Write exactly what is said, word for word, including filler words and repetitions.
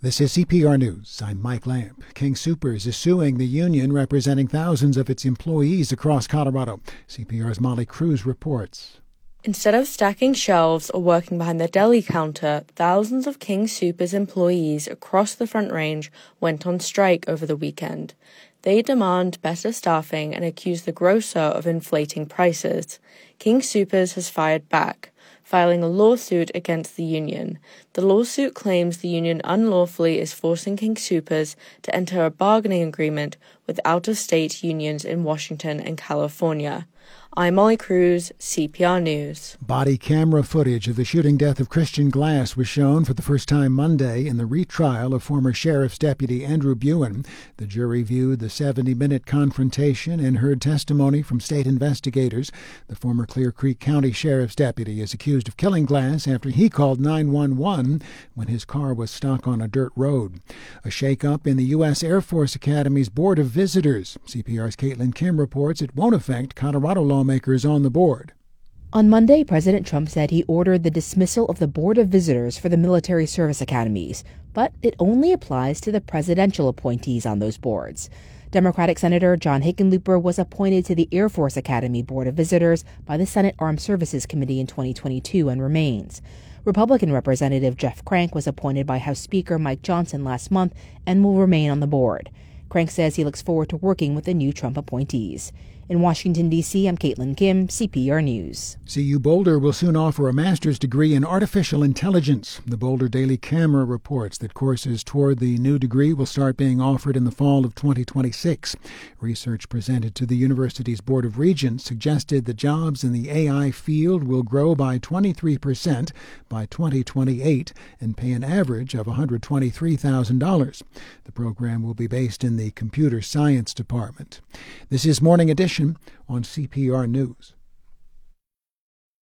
This is C P R News. I'm Mike Lamb. King Soopers is suing the union representing thousands of its employees across Colorado. C P R's Molly Cruz reports. Instead of stacking shelves or working behind the deli counter, thousands of King Soopers employees across the Front Range went on strike over the weekend. They demand better staffing and accuse the grocer of inflating prices. King Soopers has fired back, filing a lawsuit against the union. The lawsuit claims the union unlawfully is forcing King Soopers to enter a bargaining agreement with out-of-state unions in Washington and California. I'm Molly Cruz, C P R News. Body camera footage of the shooting death of Christian Glass was shown for the first time Monday in the retrial of former Sheriff's Deputy Andrew Buin. The jury viewed the seventy-minute confrontation and heard testimony from state investigators. The former Clear Creek County Sheriff's Deputy is accused of killing Glass after he called nine one one when his car was stuck on a dirt road. A shakeup in the U S Air Force Academy's Board of Visitors. C P R's Caitlin Kim reports it won't affect Colorado lawmakers on the board. On Monday, President Trump said he ordered the dismissal of the Board of Visitors for the military service academies, but it only applies to the presidential appointees on those boards. Democratic Senator John Hickenlooper was appointed to the Air Force Academy Board of Visitors by the Senate Armed Services Committee in twenty twenty-two and remains. Republican Representative Jeff Crank was appointed by House Speaker Mike Johnson last month and will remain on the board. Crank says he looks forward to working with the new Trump appointees. In Washington, D C, I'm Caitlin Kim, C P R News. C U Boulder will soon offer a master's degree in artificial intelligence. The Boulder Daily Camera reports that courses toward the new degree will start being offered in the fall of twenty twenty-six. Research presented to the university's Board of Regents suggested that jobs in the A I field will grow by twenty-three percent by twenty twenty-eight and pay an average of one hundred twenty-three thousand dollars. The program will be based in the Computer Science Department. This is Morning Edition on C P R News.